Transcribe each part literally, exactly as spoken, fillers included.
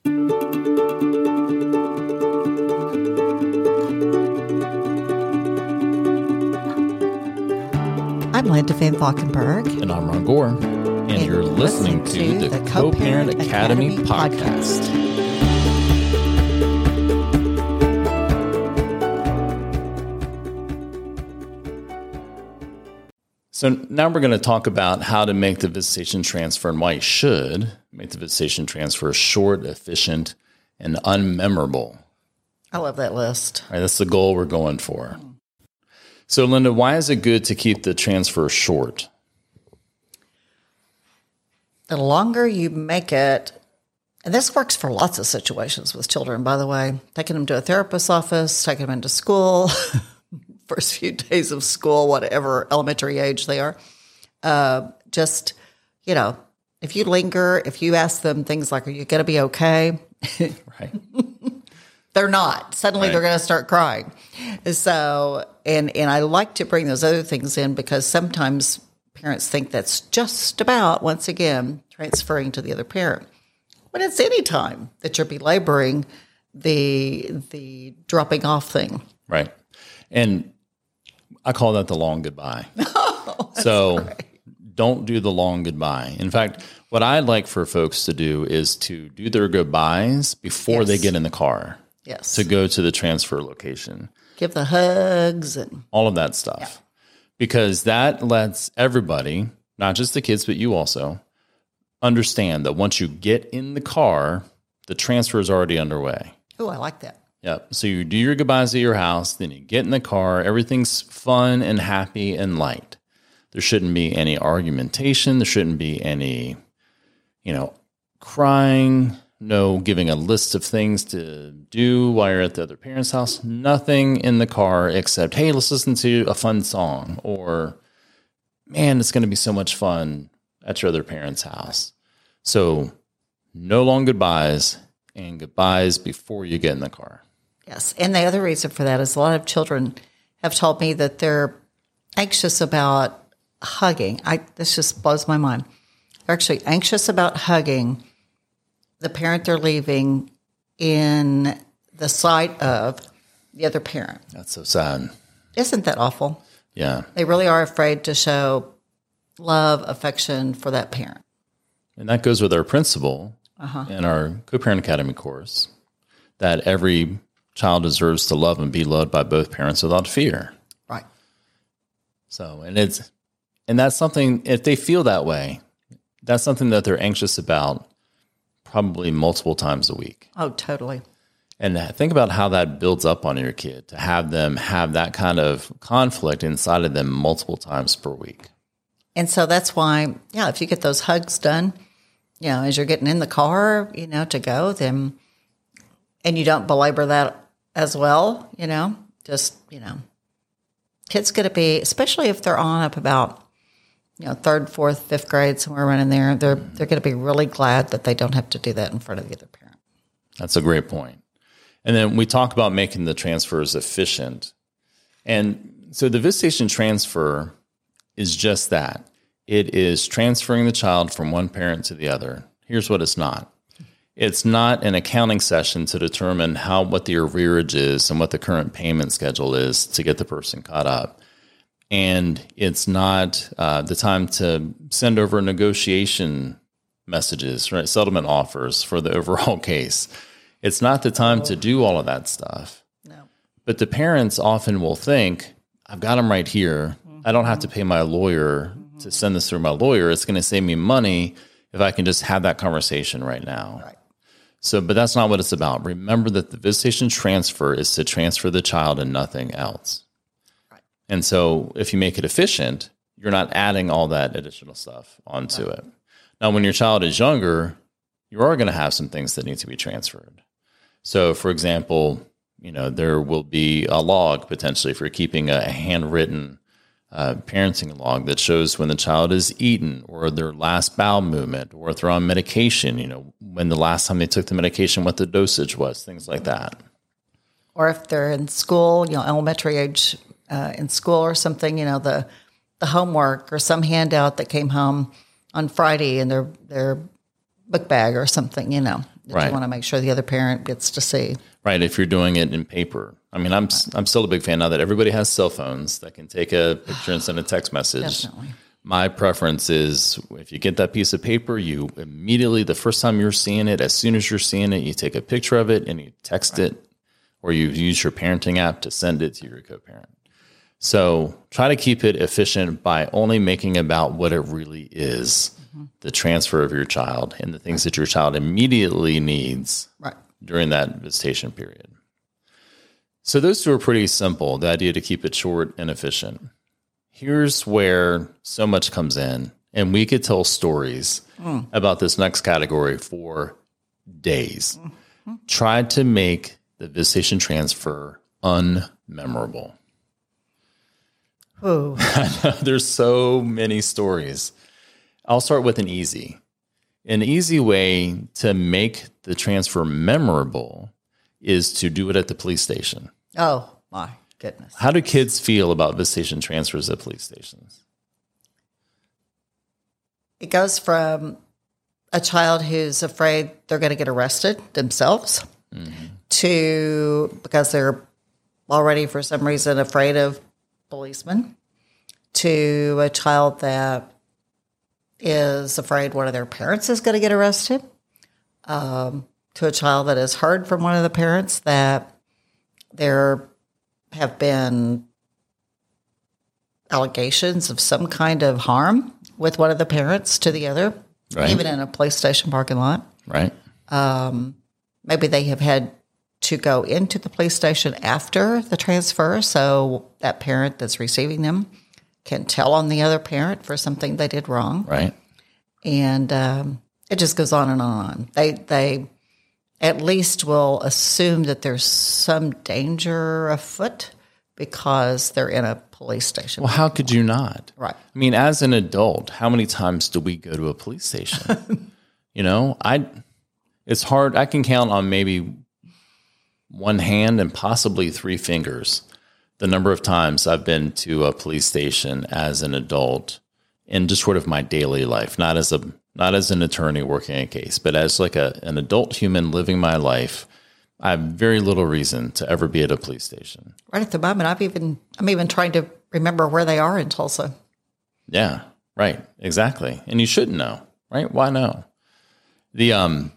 I'm Linda Van Valkenburg. And I'm Ron Gore. And, and you're listening, listening to, to the Co-Parent, Co-Parent Academy, Academy podcast. podcast. So now we're going to talk about how to make the visitation transfer and why you should make the visitation transfer short, efficient, and unmemorable. I love that list. All right, that's the goal we're going for. So, Linda, why is it good to keep the transfer short? The longer you make it, and this works for lots of situations with children, by the way, taking them to a therapist's office, taking them into school, first few days of school, whatever elementary age they are. Uh, just, you know, if you linger, if you ask them things like, are you going to be okay? Right. They're not. Suddenly right. They're going to start crying. So, and, and I like to bring those other things in because sometimes parents think that's just about, once again, transferring to the other parent. When it's any time that you're belaboring the the dropping off thing. Right. And I call that the long goodbye. Oh, so right. Don't do the long goodbye. In fact, what I'd like for folks to do is to do their goodbyes before yes. they get in the car. Yes. To go to the transfer location. Give the hugs and all of that stuff. Yeah. Because that lets everybody, not just the kids, but you also, understand that once you get in the car, the transfer is already underway. Oh, I like that. Yep. So you do your goodbyes at your house, then you get in the car. Everything's fun and happy and light. There shouldn't be any argumentation. There shouldn't be any, you know, crying, no giving a list of things to do while you're at the other parent's house. Nothing in the car except, hey, let's listen to a fun song, or, man, it's going to be so much fun at your other parent's house. So no long goodbyes and goodbyes before you get in the car. Yes. And the other reason for that is a lot of children have told me that they're anxious about hugging. I this just blows my mind. They're actually anxious about hugging the parent they're leaving in the sight of the other parent. That's so sad. Isn't that awful? Yeah. They really are afraid to show love, affection for that parent. And that goes with our principle uh-huh. in our Co-Parent Academy course, that every child deserves to love and be loved by both parents without fear. Right. So, and it's, and that's something, if they feel that way, that's something that they're anxious about probably multiple times a week. Oh, totally. And think about how that builds up on your kid, to have them have that kind of conflict inside of them multiple times per week. And so that's why, yeah, if you get those hugs done, you know, as you're getting in the car, you know, to go, then, and you don't belabor that as well, you know, just, you know, kids going to be, especially if they're on up about, you know, third, fourth, fifth grade, somewhere around in there, they're, they're going to be really glad that they don't have to do that in front of the other parent. That's a great point. And then we talk about making the transfers efficient. And so the visitation transfer is just that. It is transferring the child from one parent to the other. Here's what it's not. It's not an accounting session to determine how what the arrearage is and what the current payment schedule is to get the person caught up. And it's not uh, the time to send over negotiation messages, right? Settlement offers for the overall case. It's not the time to do all of that stuff. No. But the parents often will think, I've got them right here. Mm-hmm. I don't have to pay my lawyer mm-hmm. to send this through my lawyer. It's going to save me money if I can just have that conversation right now. Right. So, but that's not what it's about. Remember that the visitation transfer is to transfer the child and nothing else. Right. And so if you make it efficient, you're not adding all that additional stuff onto right. it. Now, when your child is younger, you are going to have some things that need to be transferred. So, for example, you know, there will be a log potentially for keeping a handwritten uh, parenting log that shows when the child is eaten or their last bowel movement, or if they're on medication, you know, when the last time they took the medication, what the dosage was, things like that. Or if they're in school, you know, elementary age uh, in school or something, you know, the the homework or some handout that came home on Friday in their, their book bag or something, you know. that Right. you want to make sure the other parent gets to see. Right. If you're doing it in paper. I mean, I'm right. I'm still a big fan now that everybody has cell phones that can take a picture and send a text message. Definitely. My preference is if you get that piece of paper, you immediately, the first time you're seeing it, as soon as you're seeing it, you take a picture of it and you text right. it, or you use your parenting app to send it to your co-parent. So try to keep it efficient by only making about what it really is, mm-hmm. the transfer of your child and the things right. that your child immediately needs right. during that visitation period. So those two are pretty simple, the idea to keep it short and efficient. Here's where so much comes in, and we could tell stories mm. about this next category for days. Mm-hmm. Try to make the visitation transfer unmemorable. Oh, there's so many stories. I'll start with an easy. An easy way to make the transfer memorable is to do it at the police station. Oh, my goodness. How do kids feel about visitation transfers at police stations? It goes from a child who's afraid they're going to get arrested themselves mm-hmm. to because they're already, for some reason, afraid of policemen, to a child that is afraid one of their parents is going to get arrested, um, to a child that has heard from one of the parents that there have been allegations of some kind of harm with one of the parents to the other, right. even in a police station parking lot. Right. Um, maybe they have had to go into the police station after the transfer, so that parent that's receiving them can tell on the other parent for something they did wrong. Right. And um, it just goes on and on. They they at least will assume that there's some danger afoot because they're in a police station. Well, how could you not? Right. I mean, as an adult, how many times do we go to a police station? you know, I. It's hard. I can count on maybe one hand and possibly three fingers the number of times I've been to a police station as an adult in just sort of my daily life, not as a not as an attorney working a case, but as like a an adult human living my life. I have very little reason to ever be at a police station. Right at the moment, I've even I'm even trying to remember where they are in Tulsa. Yeah, right, exactly. And you shouldn't know, right? Why know? The um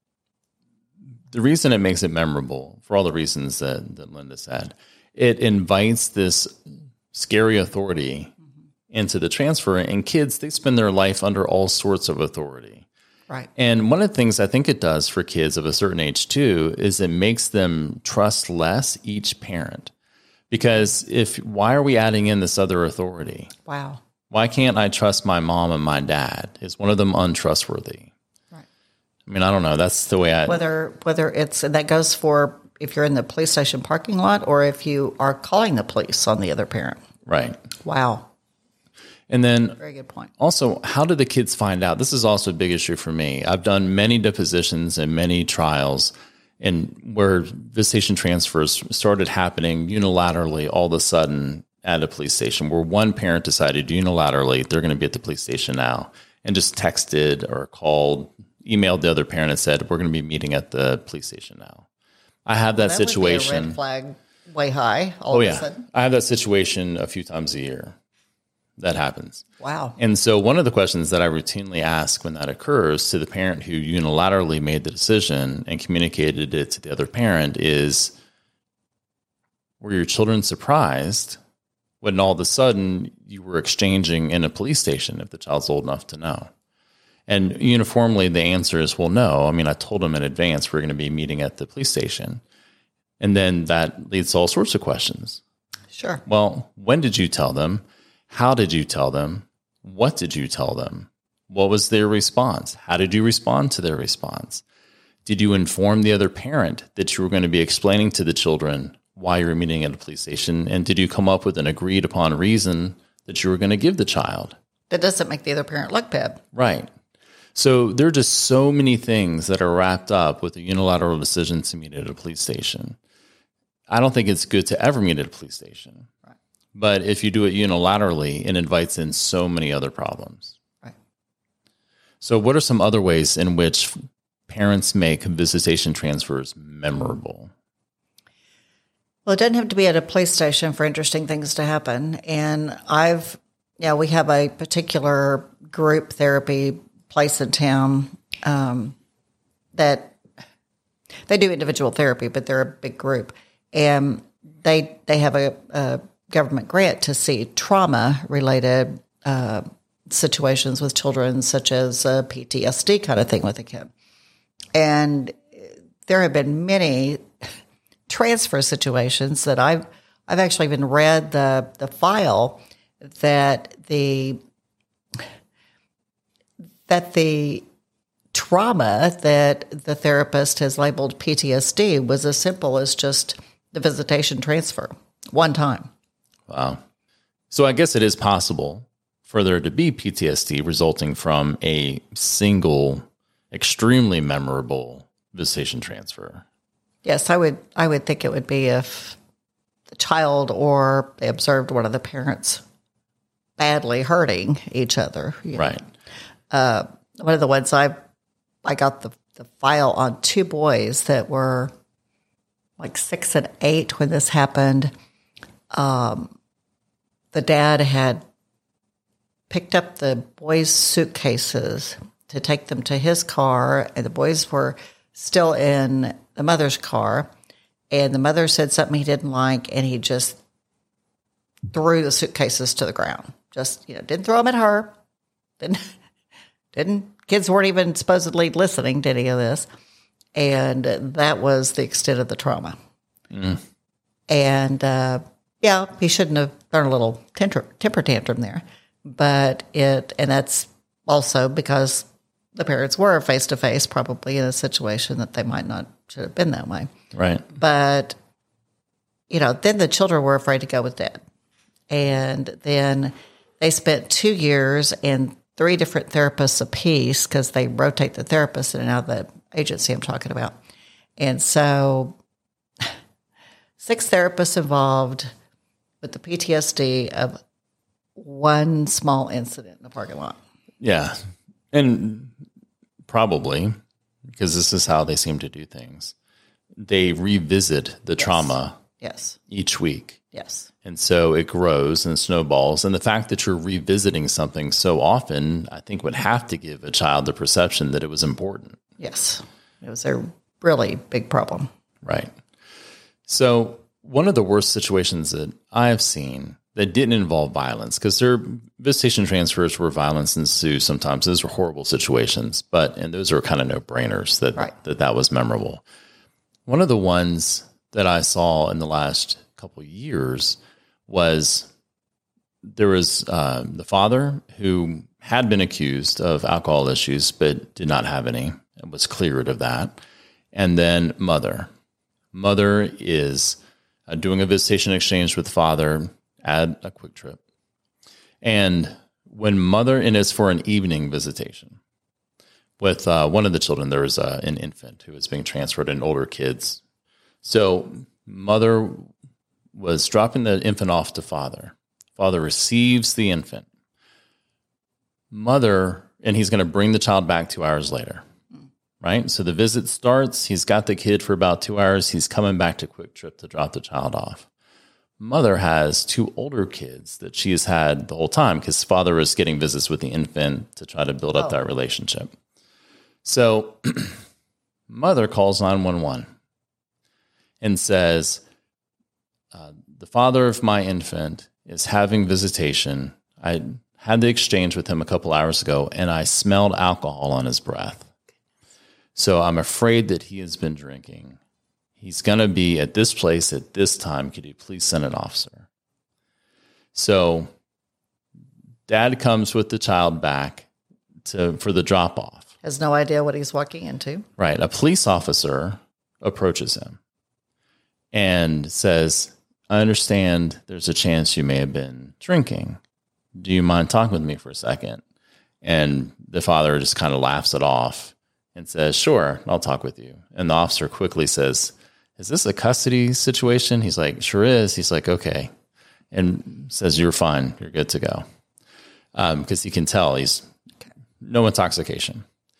the reason it makes it memorable, for all the reasons that, that Linda said, it invites this scary authority mm-hmm. into the transfer. And kids, they spend their life under all sorts of authority. Right. And one of the things I think it does for kids of a certain age too is it makes them trust less each parent. Because if why are we adding in this other authority? Wow. Why can't I trust my mom and my dad? Is one of them untrustworthy? Right. I mean, I don't know. That's the way I... Whether, whether it's... And that goes for if you're in the police station parking lot or if you are calling the police on the other parent. Right. Wow. And then, very good point. Also, how do the kids find out? This is also a big issue for me. I've done many depositions and many trials, and where visitation transfers started happening unilaterally all of a sudden at a police station, where one parent decided unilaterally they're going to be at the police station now, and just texted or called, emailed the other parent and said, "We're going to be meeting at the police station now." I have that, that situation. Would be a red flag way high. All oh of yeah, a sudden. I have that situation a few times a year. That happens. Wow. And so one of the questions that I routinely ask when that occurs to the parent who unilaterally made the decision and communicated it to the other parent is, were your children surprised when all of a sudden you were exchanging in a police station if the child's old enough to know? And uniformly the answer is, well, no. I mean, I told them in advance we're going to be meeting at the police station. And then that leads to all sorts of questions. Sure. Well, when did you tell them? How did you tell them? What did you tell them? What was their response? How did you respond to their response? Did you inform the other parent that you were going to be explaining to the children why you were meeting at a police station? And did you come up with an agreed upon reason that you were going to give the child? That doesn't make the other parent look bad. Right. So there are just so many things that are wrapped up with a unilateral decision to meet at a police station. I don't think it's good to ever meet at a police station. Right. But if you do it unilaterally, it invites in so many other problems. Right. So what are some other ways in which parents make visitation transfers memorable? Well, it doesn't have to be at a police station for interesting things to happen. And I've, yeah, we have a particular group therapy place in town um, that they do individual therapy, but they're a big group. And they they have a, a government grant to see trauma-related uh, situations with children, such as a P T S D kind of thing with a kid. And there have been many transfer situations that I've I've actually even read the the file that the that the trauma that the therapist has labeled P T S D was as simple as just the visitation transfer one time. Wow. So I guess it is possible for there to be P T S D resulting from a single, extremely memorable visitation transfer. Yes, I would I would think it would be if the child or they observed one of the parents badly hurting each other. You know. Right. Uh, one of the ones I I got the, the file on two boys that were like six and eight when this happened. Um, the dad had picked up the boys' suitcases to take them to his car, and the boys were still in the mother's car, and the mother said something he didn't like, and he just threw the suitcases to the ground. Just, you know, didn't throw them at her. Didn't, didn't, kids weren't even supposedly listening to any of this. And that was the extent of the trauma. Mm. And, uh, yeah, he shouldn't have thrown a little temper, temper tantrum there. But it, and that's also because the parents were face-to-face probably in a situation that they might not should have been that way. Right. But, you know, then the children were afraid to go with dad. And then they spent two years and three different therapists apiece because they rotate the therapists in and out of the agency I'm talking about. And so six therapists involved with the P T S D of one small incident in the parking lot. Yeah. And probably, because this is how they seem to do things, they revisit the yes. trauma yes. each week. Yes. And so it grows and snowballs. And the fact that you're revisiting something so often, I think would have to give a child the perception that it was important. Yes. It was a really big problem. Right. So one of the worst situations that I've seen that didn't involve violence, because there are visitation transfers where violence ensues sometimes. Those are horrible situations, but, and those are kind of no-brainers that, right. that that was memorable. One of the ones that I saw in the last couple of years was there was uh, the father who had been accused of alcohol issues, but did not have any and was cleared of that. And then mother. Mother is uh, doing a visitation exchange with father at a Quick Trip. And when mother, and it's for an evening visitation with uh, one of the children, there was uh, an infant who was being transferred and older kids. So mother was dropping the infant off to father. Father receives the infant. Mother, and he's going to bring the child back two hours later, right? So the visit starts. He's got the kid for about two hours. He's coming back to Quick Trip to drop the child off. Mother has two older kids that she has had the whole time because father was getting visits with the infant to try to build up oh. that relationship. So mother calls nine one one and says, uh, the father of my infant is having visitation. I had the exchange with him a couple hours ago, and I smelled alcohol on his breath. So I'm afraid that he has been drinking. He's going to be at this place at this time. Could you please send an officer? So dad comes with the child back to for the drop-off. Has no idea what he's walking into. Right. A police officer approaches him and says, I understand there's a chance you may have been drinking. Do you mind talking with me for a second? And the father just kind of laughs it off and says, sure, I'll talk with you. And the officer quickly says, is this a custody situation? He's like, sure is. He's like, okay. And says, you're fine. You're good to go. Um, because he can tell he's no intoxication.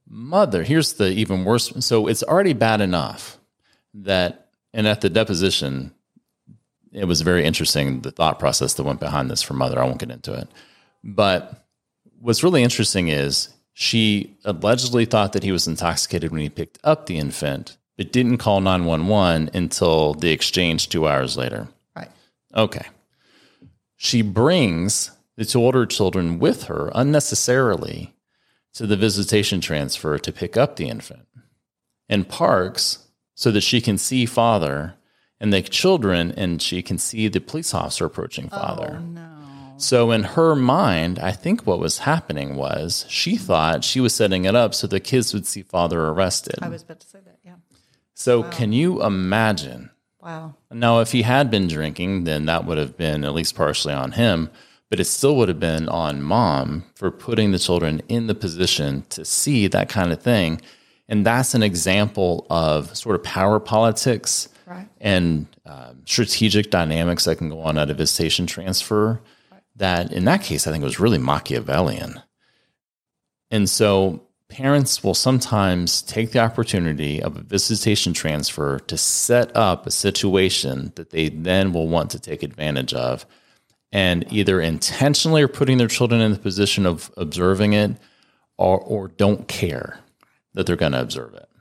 mother, here's the even worse. So it's already bad enough that, and at the deposition, it was very interesting, the thought process that went behind this for mother. I won't get into it. But what's really interesting is she allegedly thought that he was intoxicated when he picked up the infant, but didn't call nine one one until the exchange two hours later. Right. Okay. She brings the two older children with her unnecessarily to the visitation transfer to pick up the infant and parks so that she can see father and the children, and she can see the police officer approaching father. Oh, no. So in her mind, I think what was happening was she thought she was setting it up so the kids would see father arrested. I was about to say that, yeah. So Wow. Can you imagine? Wow. Now, if he had been drinking, then that would have been at least partially on him, but it still would have been on mom for putting the children in the position to see that kind of thing. And that's an example of sort of power politics, right, and um, strategic dynamics that can go on at a visitation transfer. Right. That in that case, I think was really Machiavellian. And so parents will sometimes take the opportunity of a visitation transfer to set up a situation that they then will want to take advantage of, and either intentionally are putting their children in the position of observing it, or, or don't care that they're going to observe it.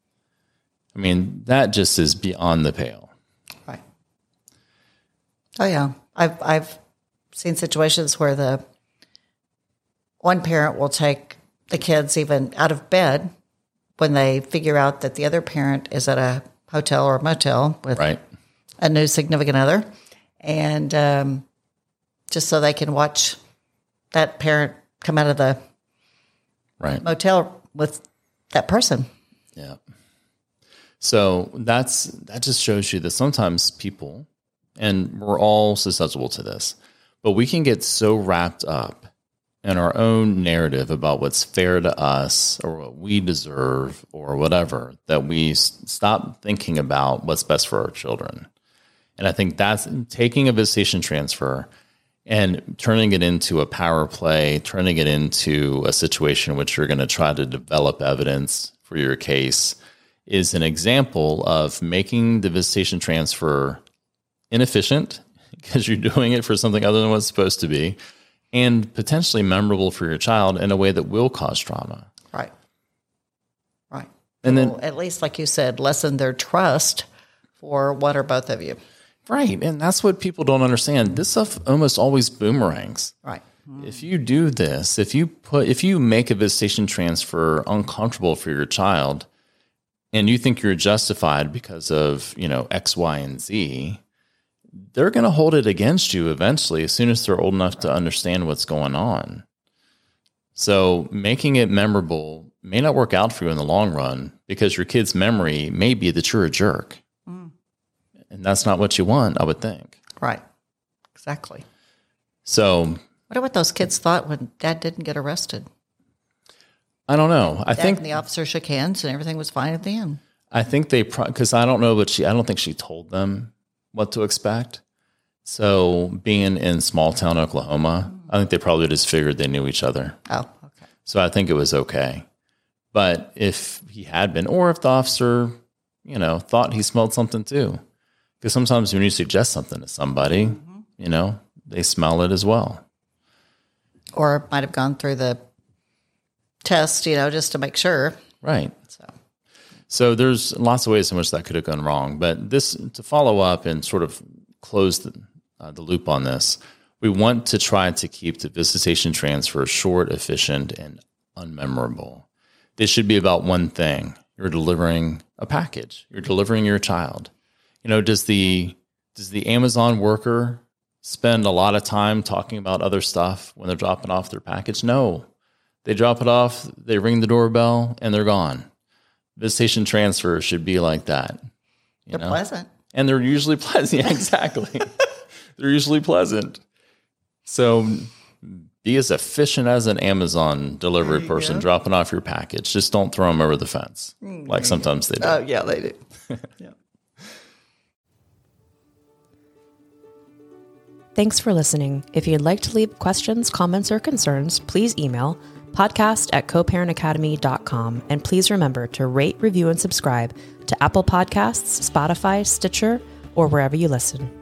I mean, that just is beyond the pale. Right. Oh, yeah. I've, I've seen situations where the one parent will take the kids even out of bed when they figure out that the other parent is at a hotel or a motel with right. a new significant other. And um, just so they can watch that parent come out of the right. motel with that person. Yeah. So that's that just shows you that sometimes people, and we're all susceptible to this, but we can get so wrapped up in our own narrative about what's fair to us or what we deserve or whatever, that we s- stop thinking about what's best for our children. And I think that's taking a visitation transfer and turning it into a power play, turning it into a situation in which you're going to try to develop evidence for your case, is an example of making the visitation transfer inefficient because you're doing it for something other than what it's supposed to be, and potentially memorable for your child in a way that will cause trauma. Right. Right. And then, well, at least, like you said, lessen their trust for one or both of you. right. And that's what people don't understand. This stuff almost always boomerangs. Right. If you do this, if you put, if you make a visitation transfer uncomfortable for your child, and you think you're justified because of, you know, X, Y, and Z, they're going to hold it against you eventually as soon as they're old enough to understand what's going on. So making it memorable may not work out for you in the long run because your kid's memory may be that you're a jerk. Mm. And that's not what you want, I would think. Right. Exactly. So I wonder what those kids thought when Dad didn't get arrested. I don't know. I Dad think and the officer shook hands and everything was fine at the end. I think they, because I don't know, but she, I don't think she told them what to expect. So being in small town Oklahoma, I think they probably just figured they knew each other. Oh, okay. So I think it was okay. But if he had been, or if the officer, you know, thought he smelled something too, because sometimes when you suggest something to somebody, mm-hmm. you know, they smell it as well. Or it might have gone through the test, you know, just to make sure. Right. So, so there's lots of ways in which that could have gone wrong. But this, to follow up and sort of close the, uh, the loop on this, we want to try to keep the visitation transfer short, efficient, and unmemorable. This should be about one thing. You're delivering a package. You're delivering your child. You know, does the does the Amazon worker spend a lot of time talking about other stuff when they're dropping off their package? No. They drop it off, they ring the doorbell, and they're gone. Visitation transfer should be like that. You they're know? pleasant. And they're usually pleasant. Yeah, exactly. They're usually pleasant. So be as efficient as an Amazon delivery person go. dropping off your package. Just don't throw them over the fence mm-hmm. like sometimes they do. Oh, yeah, they do. Yeah. Thanks for listening. If you'd like to leave questions, comments, or concerns, please email podcast at co-parent academy dot com. And please remember to rate, review, and subscribe to Apple Podcasts, Spotify, Stitcher, or wherever you listen.